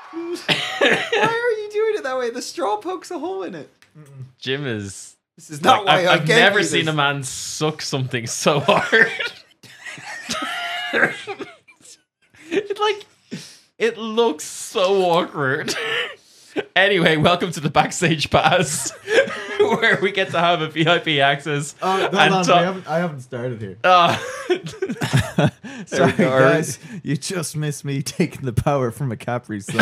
Why are you doing it that way? The straw pokes a hole in it. Jim is. This is not why I've gave never you seen this. a man suck something so hard. It looks so awkward. Anyway, welcome to the Backstage Pass, where we get to have a VIP access. Hold on, I haven't started here. Sorry, we go. guys. You just missed me taking the power from a Capri Sun.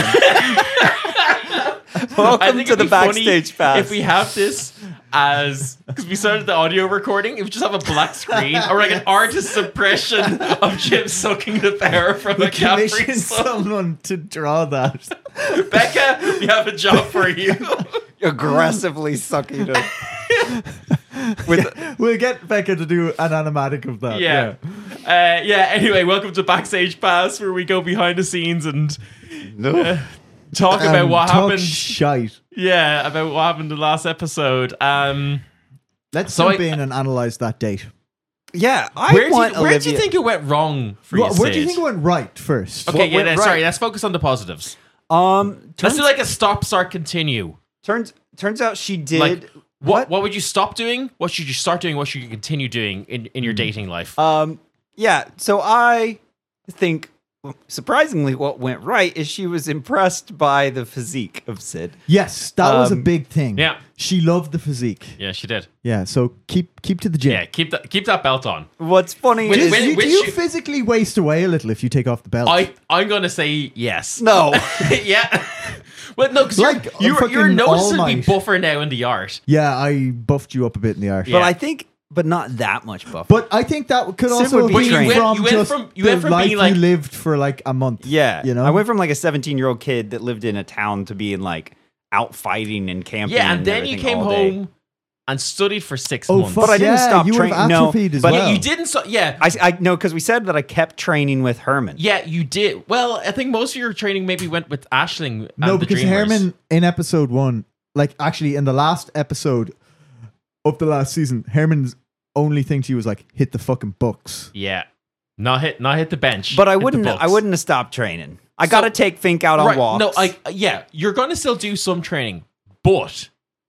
Welcome to it'd the be funny Backstage Pass. if we have this as, because we started the audio recording, if we just have a black screen or like an artist's impression of Jim sucking the power from a Capri Commission Sun. someone to draw that. Becca, we have a job for you. aggressively sucking it. We'll get Becca to do an animatic of that. Yeah. Anyway, welcome to Backstage Pass, where we go behind the scenes and talk about what talk happened. Shite. Yeah, about what happened in the last episode. Let's So jump in and analyze that date. Yeah, Where do you think it went wrong for you, Where do you Sid? think it went right first? Okay, What yeah, went then, right? sorry, let's focus on the positives. Turns, Let's do like a stop, start, continue. turns out she did. Like, what would you stop doing? What should you start doing? What should you continue doing in your dating life? Yeah, so I think surprisingly what went right is she was impressed by the physique of Sid. Yes, that was a big thing. Yeah. She loved the physique. Yeah, she did. Yeah, so keep to the gym. Yeah, keep that belt on. What's funny Wait, is wait, Do you physically waste away a little if you take off the belt? I'm gonna say yes. no. Yeah. Well, no, because Like, you're fucking noticeably All Might. buffer now in the art. Yeah, I buffed you up a bit in the art. Yeah. But I think not that much buff. But I think that could Sid also would be be trained. from You went just from- you the went from life being like- you lived for like a month. yeah, you know? I went from like a 17-year-old kid that lived in a town to being like out fighting and camping. Yeah, and then you everything came all day. home and studied for 6 Oh, months. fuck But I didn't yeah, stop you would have training. No, atrophied as but well. You didn't. Yeah, I know because we said that I kept training with Herman. yeah, you did. Well, I think most of your training maybe went with Aisling. No, and the because Dreamers. Herman in episode 1, like actually in the last episode of the last season, Herman's only thing to you was like hit the fucking books. Yeah, not hit the bench. But I hit the wouldn't. books. I wouldn't have stopped training. I got to take Fink out on Right, walks. no, you're going to still do some training, but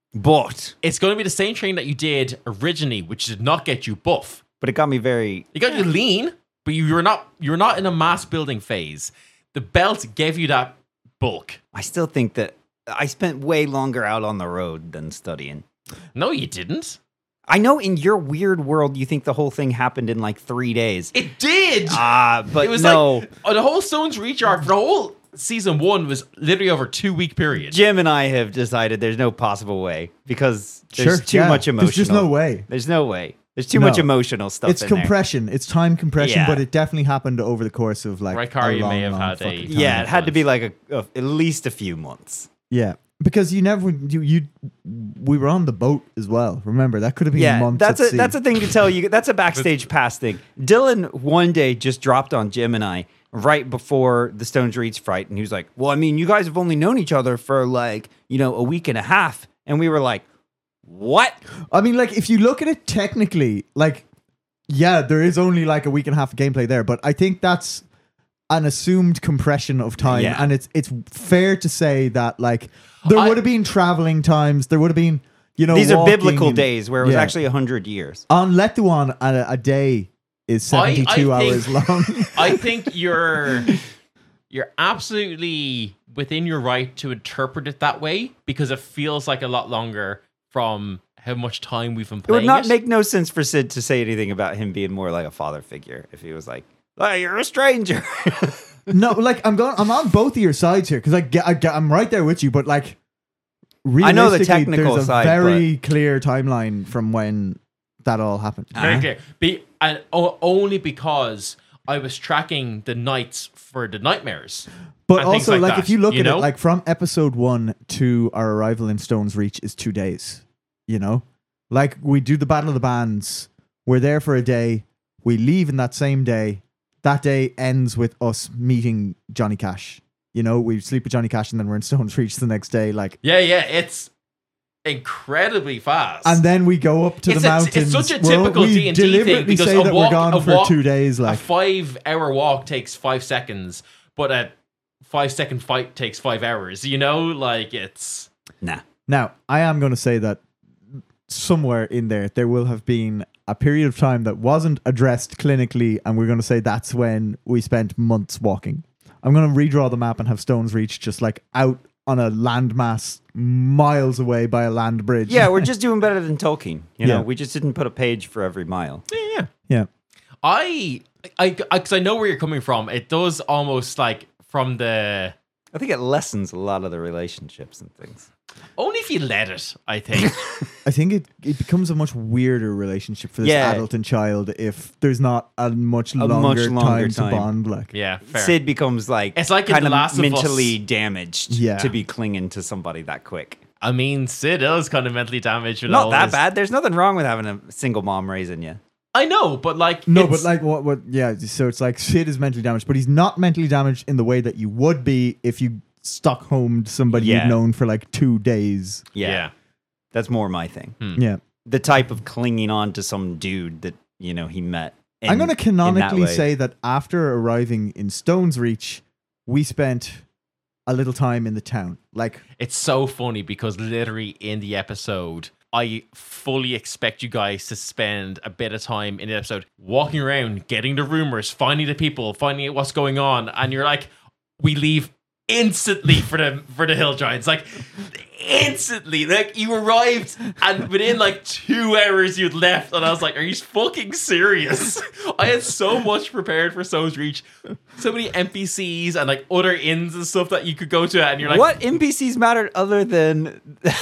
but it's going to be the same training that you did originally, which did not get you buff. it got me very. It got you lean, but you're not in a mass building phase. The belt gave you that bulk. I still think that I spent way longer out on the road than studying. No, you didn't. I know in your weird world, you think the whole thing happened in like 3 days. It did. But It was no. like the whole Stones Reach arc, the whole season 1 was literally over a 2-week period. Jim and I have decided there's no possible way because there's too much emotional. There's just no way. There's no way. There's too No. much emotional stuff It's in there. compression. It's time compression, Yeah. but it definitely happened over the course of like Raikari a long, may have long had fucking a- time. Yeah, it had to be like at least a few months. Yeah, because you never we were on the boat as well. Remember that could have been Yeah, months. that's at a sea. that's a thing to tell you. That's a backstage pass thing. Dylan one day just dropped on Jim and I right before the Stones Reach fight, and he was like, "Well, I mean, you guys have only known each other for like a week and a half," and we were like, "What?" I mean, like if you look at it technically, like yeah, there is only like a week and a half of gameplay there, but I think that's an assumed compression of time, Yeah. and it's fair to say that like there I- would have been traveling times, there would have been These are walking biblical and- days where it was yeah. actually 100 years. On Letuan, a day is 72 I think- hours long. I think you're absolutely within your right to interpret it that way because it feels like a lot longer from how much time we've been It would playing not it. make no sense for Sid to say anything about him being more like a father figure if he was like, "Oh, you're a stranger." No, like I'm on both of your sides here because I'm right there with you, but like I know the realistically, technical there's a side, very clear timeline from when that all happened. Very clear. Only because I was tracking the nights for the nightmares. But and things also, like like that, if you look you at know? it, like from episode 1 to our arrival in Stone's Reach is 2 days. You know, like we do the Battle of the Bands. We're there for a day. We leave in that same day. That day ends with us meeting Johnny Cash. You know, we sleep with Johnny Cash and then we're in Stone's Reach the next day. Like, Yeah, it's incredibly fast. and then we go up to It's the a- mountains. it's such a We're- typical we D&D thing deliberately because say a that walk- we're gone a for walk- 2 days. a Like, 5-hour walk takes 5 seconds, but 5-second fight takes 5 hours. You know, like it's Nah. Now, I am going to say that somewhere in there will have been a period of time that wasn't addressed clinically, and we're going to say that's when we spent months walking. I'm going to redraw the map and have Stones Reach just like out on a landmass miles away by a land bridge. Yeah, we're just doing better than Tolkien. You know, Yeah. we just didn't put a page for every mile. yeah. Yeah. Because I know where you're coming from. It does almost like from the I think it lessens a lot of the relationships and things. only if you let it. I think. I think it becomes a much weirder relationship for this Yeah. adult and child if there's not a much longer time to bond. Like, Yeah, fair. Sid becomes like It's like in kind The of Last of Us. mentally damaged Yeah. to be clinging to somebody that quick. I mean, Sid is kind of mentally damaged. With Not all that his- bad. There's nothing wrong with having a single mom raising you. I know, but like no, it's- but like what? Yeah. So it's like Sid is mentally damaged, but he's not mentally damaged in the way that you would be if you Stockholmed somebody Yeah. you've known for like 2 days. yeah. That's more my thing. Yeah. The type of clinging on to some dude that, you know, he met. I'm going to in that canonically way. say that after arriving in Stones Reach, we spent a little time in the town. Like, It's so funny because literally in the episode, I fully expect you guys to spend a bit of time in the episode walking around, getting the rumors, finding the people, finding out what's going on, and you're like, we leave instantly for the Hill Giants. Like instantly. Like you arrived and within like 2 hours you'd left, and I was like, are you fucking serious? I had so much prepared for Stones Reach. So many NPCs and like other inns and stuff that you could go to, and you're like, What NPCs mattered other than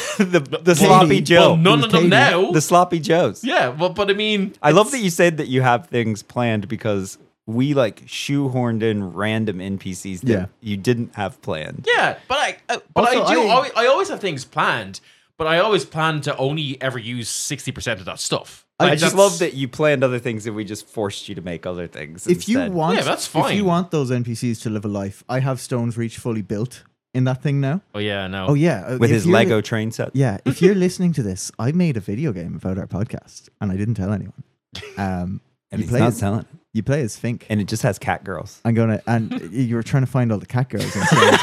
the sloppy Joe? well, none of them Katie. now. The sloppy Joes. Yeah, but I mean, I love that you said that you have things planned because we like shoehorned in random NPCs that Yeah. you didn't have planned. yeah, but I Also, I always have things planned, but I always plan to only ever use 60% of that stuff. I Like, just that's- love that you planned other things and we just forced you to make other things. if you instead. want, Yeah, that's If fine. you want those NPCs to live a life, I have Stones Reach fully built in that thing now. Oh yeah, no. Oh yeah, with if his you're- Lego train set. Yeah, if you're listening to this, I made a video game about our podcast, and I didn't tell anyone. And you he's play not as, selling it. you play as Fink. And it just has cat girls. I'm gonna, and you were trying to find all the cat girls in Stones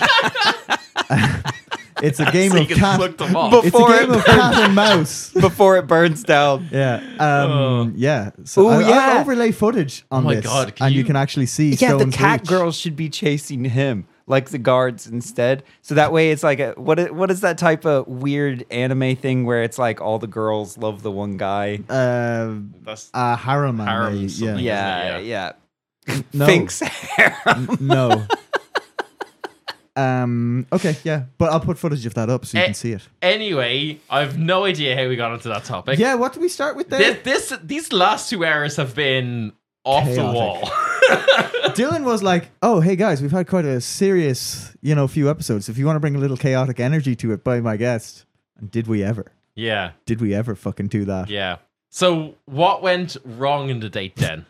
Reach. It's a game So you of can cat. look them up. But- It's a Before game it of cat and mouse. Before it burns down. Yeah. Oh. Yeah. So Ooh, I'll yeah. overlay footage on Oh my this, God, can and you you- can actually see. Yeah, the Stones cat Reach. girls should be chasing him like the guards instead. So that way it's like what is that type of weird anime thing where it's like all the girls love the one guy? That's Harem anime. Harem Yeah. something. Yeah, it? yeah. No. Fink's harem. No. Okay. Yeah. But I'll put footage of that up so you Eh, can see it. Anyway, I've no idea how we got onto that topic. Yeah. What did we start with there? These last 2 hours have been off the Chaotic. wall. Dylan was like, "Oh, hey guys, we've had quite a serious, few episodes. If you want to bring a little chaotic energy to it, by my guest." And did we ever? Yeah, Did we ever fucking do that? yeah. So what went wrong in the date then?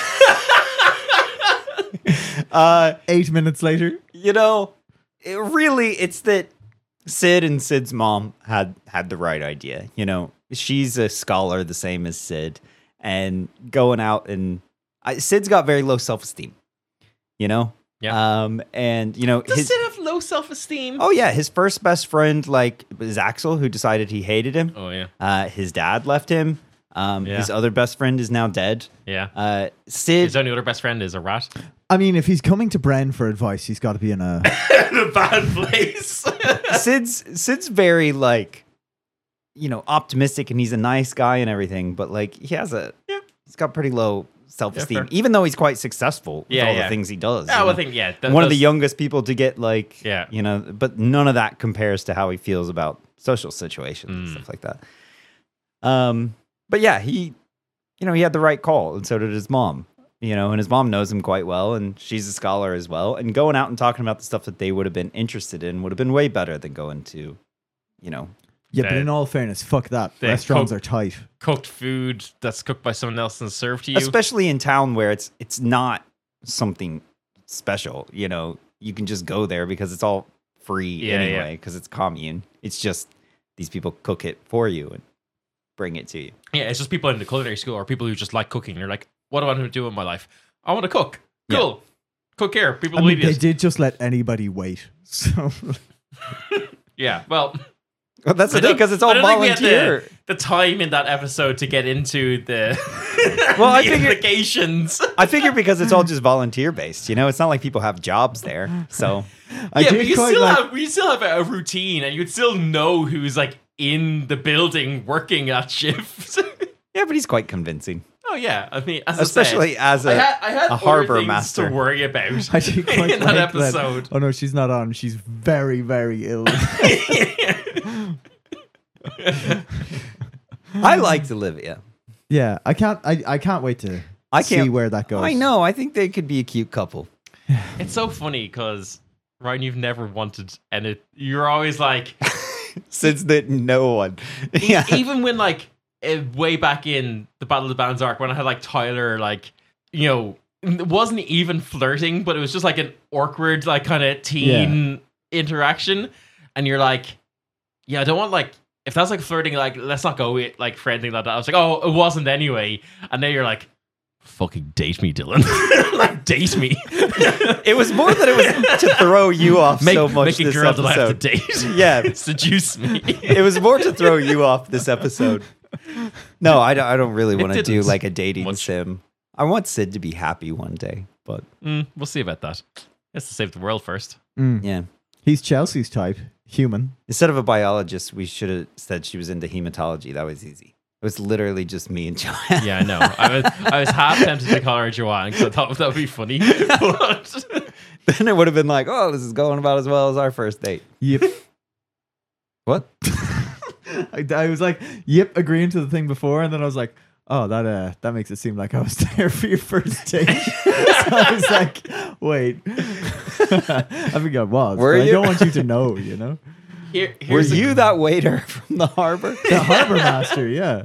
8 minutes later. You know, it's that Sid and Sid's mom had the right idea. You know, she's a scholar the same as Sid, and going out and Sid's got very low self-esteem. You know, Yeah. and Does Sid have low self-esteem? oh yeah, his first best friend was Axel, who decided he hated him. Oh yeah, His dad left him. His other best friend is now dead. yeah. Sid. His only other best friend is a rat. I mean, if he's coming to Bren for advice, he's got to be in a. In a bad place. Sid's very optimistic and he's a nice guy and everything, but he's got pretty low self-esteem, fair. even though he's quite successful with Yeah, all yeah. the things he does. I you would know? think One of the those- youngest people to get Yeah. but none of that compares to how he feels about social situations and stuff like that. But yeah, he had the right call, and so did his mom. And his mom knows him quite well, and she's a scholar as well. And going out and talking about the stuff that they would have been interested in would have been way better than going to, Yeah, but in all fairness, fuck that. The Restaurants Coke- are tight. cooked food that's cooked by someone else and served to you. especially in town where it's not something special. You can just go there because it's all free Yeah, anyway, because it's commune. It's just these people cook it for you and bring it to you. Yeah, it's just people in the culinary school or people who just like cooking. You're like, what do I want to do in my life? I want to cook. Yeah. Quick here, people I will mean, eat they it. did just let anybody wait. So Yeah, well, Well, that's the I thing don't- because it's I all don't think we had volunteer. the time in that episode to get into the Well, I the figured- implications. I figure because it's all just volunteer based. You know, it's not like people have jobs there. So I Yeah, did but you quite still like. have a routine, and you'd still know who's like in the building working at shift. yeah, but he's quite convincing, Oh yeah, I mean, as especially I as said, a I had a other harbor things master. to worry about I did quite in that like episode. Oh no, she's not on. She's very, very ill. I liked Olivia. Yeah, I can't wait to I see can't- where that goes. I know. I think they could be a cute couple. It's so funny because Ryan, you've never wanted, and you're always like, Since that no one. Yeah. even when like way back in the Battle of the Bands arc, when I had like Tyler, like, you know, it wasn't even flirting, but it was just like an awkward, like kind of teen interaction, and you're like, yeah, I don't want like, if that's like flirting, like let's not go with like friending like that. I was like, oh, it wasn't anyway, and now you're like, fucking date me, Dylan. Like, date me. It was more that it was to throw you off so much make a this girl that I have episode. to date. Yeah. Seduce me. It was more to throw you off this episode. No, I don't really want to do didn't. like a dating Much. sim. I want Sid to be happy one day, but We'll see about that. Let's save the world first. yeah. He's Chelsea's type, human. Instead of a biologist, we should have said she was into hematology. That was easy. It was literally just me and Joanne. Yeah, I know. I was half tempted to call her Joanne because I thought that would be funny. But Then it would have been like, oh, this is going about as well as our first date. Yep. What? I was like, yep, agreeing to the thing before, and then I was like, oh, that makes it seem like I was there for your first date. So I was like, wait. I think I was. Were but you? I don't want you to know, you know? Were here's the- you that waiter from the harbor? The harbor master, yeah.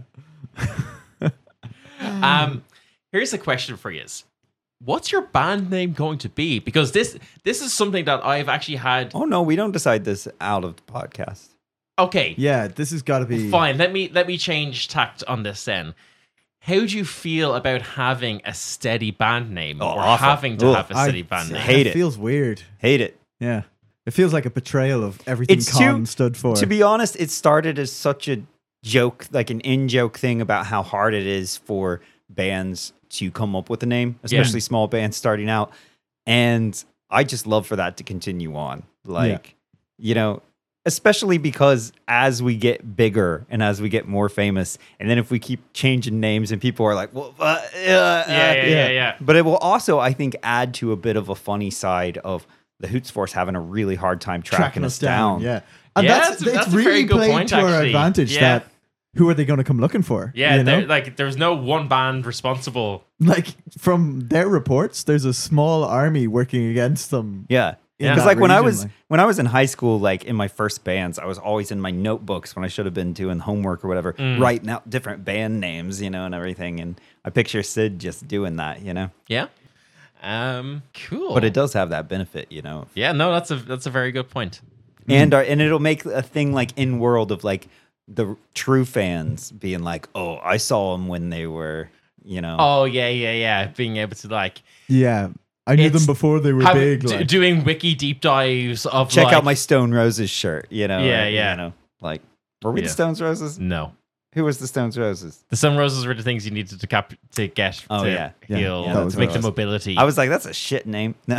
Here's a question for you. What's your band name going to be? Because this is something that I've actually had. Oh no, we don't decide this out of the podcast. Okay, Yeah, this has got to be. fine. Let me change tact on this then. How do you feel about having a steady band name Oh, or awful. having to Ugh. have a steady band name? hate it. feels weird. Hate it. Yeah. It feels like a betrayal of everything It's Con too- stood for. To be honest, it started as such a joke, like an in-joke thing about how hard it is for bands to come up with a name, especially small bands starting out. And I just love for that to continue on. Like, you know, especially because as we get bigger and as we get more famous, and then if we keep changing names and people are like, well, Yeah. But it will also, I think, add to a bit of a funny side of the Hoots Force having a really hard time tracking us down. Yeah. And Yeah, that's that's it's a very really good played point, to our actually. advantage Yeah. that who are they going to come looking for? Yeah, you know? there's no one band responsible. Like from their reports, there's a small army working against them. Yeah. in Because that like when I region, was in high school, like in my first bands, I was always in my notebooks when I should have been doing homework or whatever, writing out different band names, you know, and everything. And I picture Sid just doing that, you know. Yeah. Cool. But it does have that benefit, you know. Yeah, no, that's a very good point. And it'll make a thing like in world of like the true fans being like, oh, I saw them when they were, you know. Oh yeah. Being able to like Yeah. I knew It's- them before they were have- big. d- Like. doing wiki deep dives of Check like, out my Stone Roses shirt, you know. Yeah, like, yeah. You know, like, were we Yeah. the Stones Roses? No. Who was the Stones Roses? The Sun Roses were the things you needed to get Oh, to yeah. Yeah. heal, Yeah, to that's make what the it was. mobility. I was like, that's a shit name. No.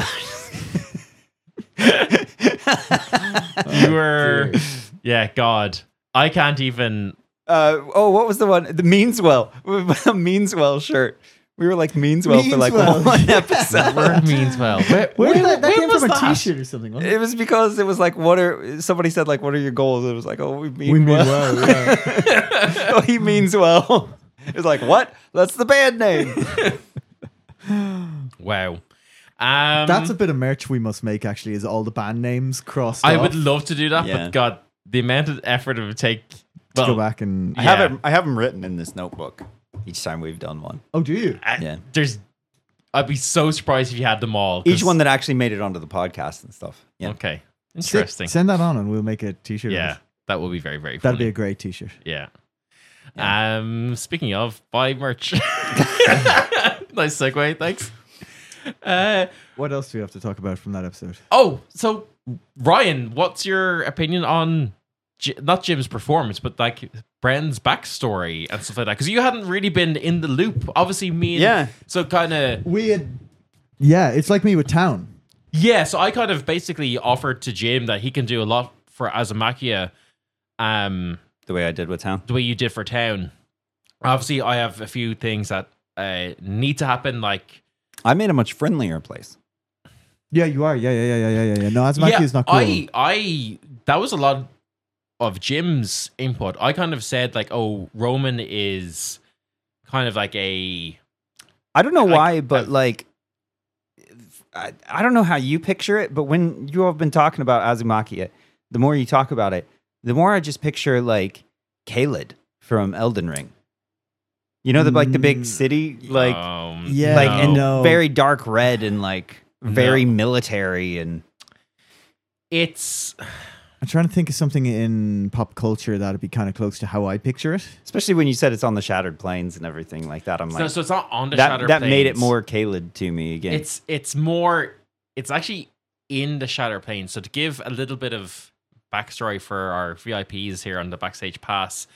You were, yeah, God. I can't even. What was the one? The Meanswell. A Meanswell shirt. We were like Meanswell for like Meanswell. one episode. Word means well. Where did that came was from? A that? T-shirt or something? Wasn't it? It was because it was like, somebody said like, what are your goals? It was like, oh, we mean, We mean well. well. Yeah. Oh, he means well. It was like, what? That's the band name. Wow. That's a bit of merch we must make. Actually, is all the band names crossed. I off would love to do that, Yeah. but God, the amount of effort it would take. to Well, go back and. I have them written in this notebook each time we've done one. Oh, do you? Yeah. I'd be so surprised if you had them all. Each 'cause- one that actually made it onto the podcast and stuff. Yeah. Okay. Interesting. Send that on, and we'll make a T-shirt. of Yeah, it. that would be very, very funny. That'd be a great T-shirt. Yeah. Speaking of, buy merch. Nice segue, thanks. What else do we have to talk about from that episode? Oh, so Ryan, what's your opinion on not Jim's performance, but like Bren's backstory and stuff like that? Because you hadn't really been in the loop. Obviously, me and so kind of it's like me with Town. yeah. So I kind of basically offered to Jim that he can do a lot for Azumakia, The way I did with Town. the way you did for Town. Obviously, I have a few things that need to happen, like. I made a much friendlier place. Yeah, you are. Yeah. No, Azumaki is not cool. I that was a lot of Jim's input. I kind of said like, oh, Roman is kind of like a. I don't know why, but like, I don't know how you picture it, but when you have been talking about Azumaki, the more you talk about it, the more I just picture like Caelid from Elden Ring. You know, the big city, like very dark red and like very military, and it's. I'm trying to think of something in pop culture that'd be kind of close to how I picture it. Especially when you said it's on the Shattered Plains and everything like that. I'm like, so it's not on the Shattered Plains. That made it more Caelid to me again. It's more. It's actually in the Shattered Plains. So to give a little bit of backstory for our VIPs here on the Backstage Pass,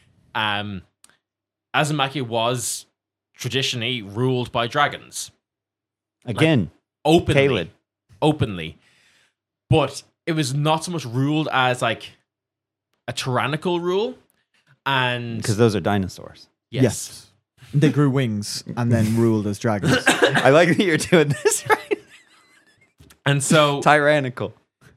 Azumaki was traditionally ruled by dragons. Again, like, Caelid. Openly. But it was not so much ruled as like a tyrannical rule. And because those are dinosaurs. Yes. They grew wings and then ruled as dragons. I like that you're doing this right. And so tyrannical.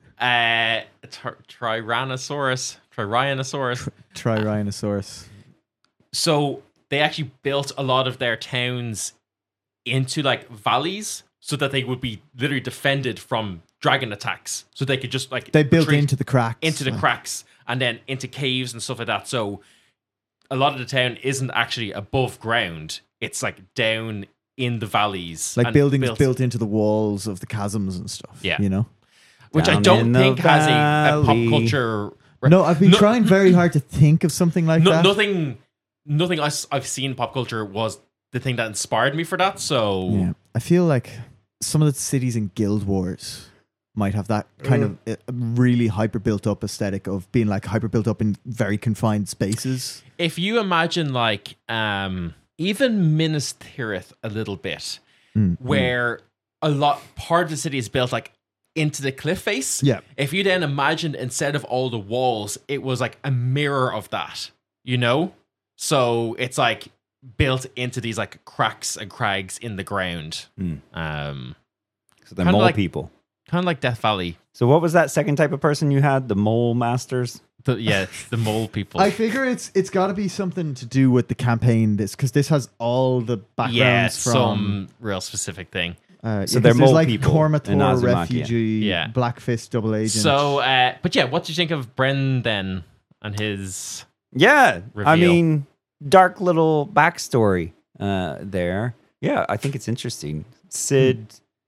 Tyrannosaurus. So they actually built a lot of their towns into like valleys so that they would be literally defended from dragon attacks. So they could just like they built into the cracks. Into the cracks and then into caves and stuff like that. So a lot of the town isn't actually above ground. It's like down in the valleys. Like buildings built into the walls of the chasms and stuff. Yeah. You know? Which I don't think has a pop culture. No, I've been trying very hard to think of something like that. Nothing I've seen pop culture was the thing that inspired me for that. So yeah, I feel like some of the cities in Guild Wars might have that kind of really hyper built up aesthetic of being like hyper built up in very confined spaces. If you imagine like even Minas Tirith a little bit, where part of the city is built like into the cliff face. Yeah. If you then imagined instead of all the walls, it was like a mirror of that, you know? So it's like built into these like cracks and crags in the ground. So they're mole people. Kind of like Death Valley. So what was that second type of person you had? The mole masters? The mole people. I figure it's got to be something to do with the campaign. Because this has all the backgrounds from some real specific thing. So they're mole like people. Kormathor, refugee, Black Fist, double agent. So, but yeah, what do you think of Bren then and his? Yeah, reveal? I mean, dark little backstory there. Yeah, I think it's interesting. Sid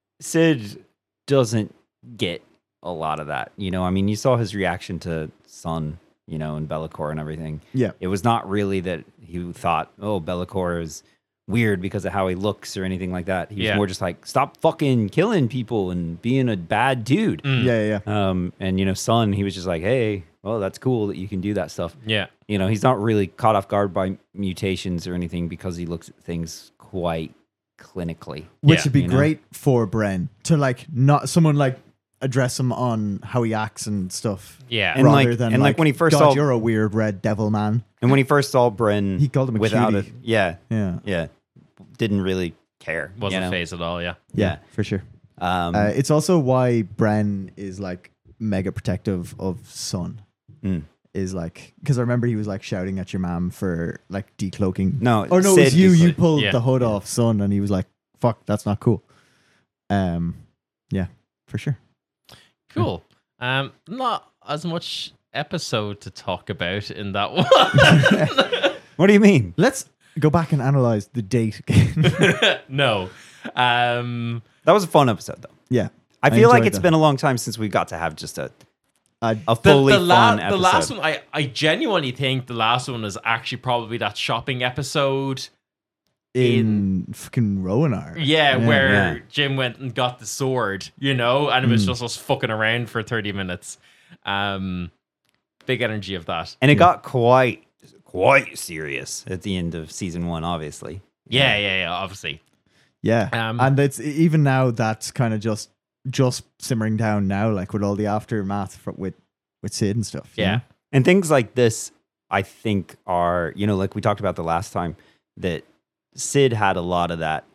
doesn't get a lot of that. You know, I mean, you saw his reaction to Sun, you know, and Be'lakor and everything. Yeah. It was not really that he thought, oh, Be'lakor is weird because of how he looks or anything like that. He was more just like, stop fucking killing people and being a bad dude. Yeah. And, you know, Sun, he was just like, hey, well, that's cool that you can do that stuff. Yeah. You know, he's not really caught off guard by mutations or anything because he looks at things quite clinically. Which would be great for Bren to like not someone like address him on how he acts and stuff. Yeah. And rather than like when he first God, saw, you're a weird red devil man. And when he first saw Bren, he called him a without cutie. it. Yeah. Didn't really care. Wasn't phased at all. Yeah, for sure. It's also why Bren is like mega protective of Sun. Is like because I remember he was like shouting at your mom for like decloaking. No, it was Sid you. is You like- pulled the hood off Sun, and he was like, "Fuck, that's not cool." Yeah, for sure. Cool. Not as much episode to talk about in that one. What do you mean? Let's go back and analyze the date again. No. That was a fun episode, though. Yeah, I feel like enjoyed it's that. been a long time since we got to have just a The fully fun episode. The last one, I genuinely think the last one is actually probably that shopping episode in fucking Rowanar. Yeah, where Yeah. Jim went and got the sword, and it was just us fucking around for 30 minutes. Big energy of that. And it got quite serious at the end of season 1, obviously. Yeah, obviously. Yeah. Um, And it's even now that's kind of just simmering down now, like with all the aftermath with Sid and stuff. you Yeah. know? And things like this, I think, are, like we talked about the last time, that Sid had a lot of that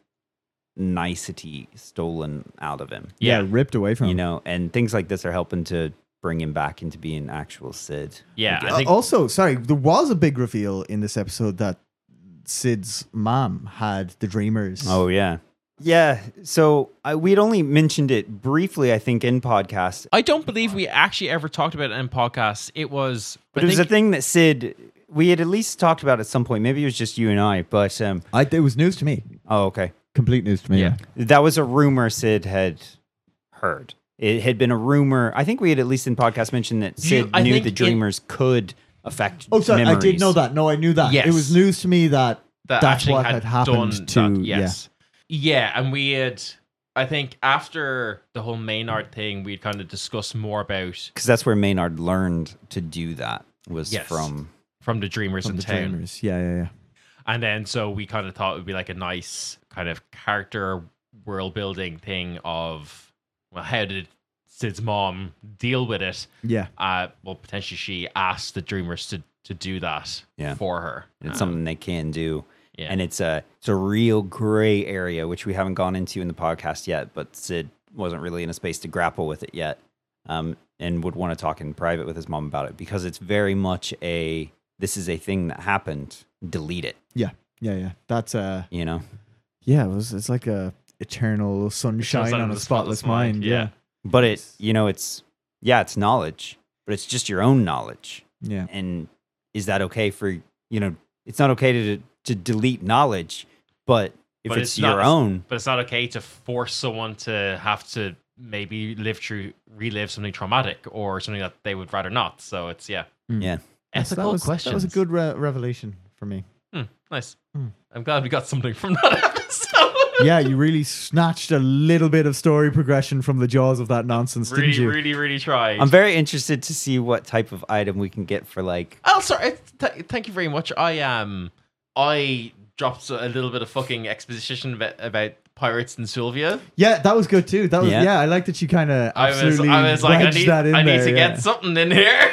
nicety stolen out of him. Yeah. ripped away from him. And things like this are helping to bring him back into being actual Sid. Yeah, I think Also, sorry, there was a big reveal in this episode that Sid's mom had the Dreamers. Oh, yeah. Yeah. So we'd only mentioned it briefly, I think, in podcast. I don't believe we actually ever talked about it in podcasts. It was, But it was a thing that Sid, we had at least talked about at some point. Maybe it was just you and I. But, It was news to me. oh, okay. Complete news to me. Yeah. That was a rumor Sid had heard. It had been a rumor. I think we had at least in podcast mentioned that Sid I knew think the Dreamers could affect Oh, sorry, memories. I did know that. No, I knew that. Yes. It was news to me that that that's actually what had happened to. that, yes. Yeah, and we had, I think after the whole Maynard thing, we'd kind of discussed more about Because that's where Maynard learned to do that, was Yes. from... the Dreamers From in the town. Dreamers. Yeah. And then so we kind of thought it would be like a nice kind of character world building thing of, well, how did Sid's mom deal with it? Yeah. Well, potentially she asked the Dreamers to do that Yeah. for her. It's something they can do. Yeah. And it's a real gray area, which we haven't gone into in the podcast yet, but Sid wasn't really in a space to grapple with it yet, and would want to talk in private with his mom about it, because it's very much this is a thing that happened, delete it, Yeah. That's Yeah, it's like a eternal sunshine on a spotless mind. Yeah. but it's knowledge, but it's just your own knowledge. Yeah. And is that okay for, it's not okay to delete knowledge, but if But it's it's your not- own, But it's not okay to force someone to have to maybe relive something traumatic or something that they would rather not. So it's, yeah. ethical questions. That was a good revelation for me. Nice. Hmm. I'm glad we got something from that episode. Yeah, you really snatched a little bit of story progression from the jaws of that nonsense, didn't you? really tried. I'm very interested to see what type of item we can get for Oh, sorry. Thank you very much. I dropped a little bit of fucking exposition about pirates and Sylvia. Yeah, that was good too. That was Yeah. I like that you kind of I was like, wedged that in I need there, to yeah. get something in here.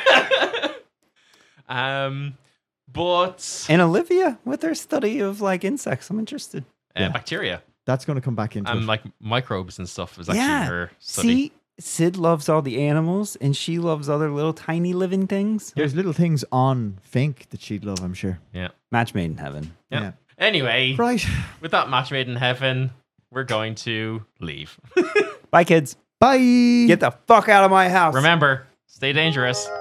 But And Olivia with her study of insects. I'm interested. Yeah. bacteria That's going to come back into it. and microbes and stuff is actually Yeah. her study. See, Sid loves all the animals and she loves other little tiny living things. There's little things on Fink that she'd love, I'm sure. Yeah. Match made in heaven. Yeah. Anyway, Right. with that match made in heaven, we're going to leave. Bye, kids. Bye. Get the fuck out of my house. Remember, stay dangerous.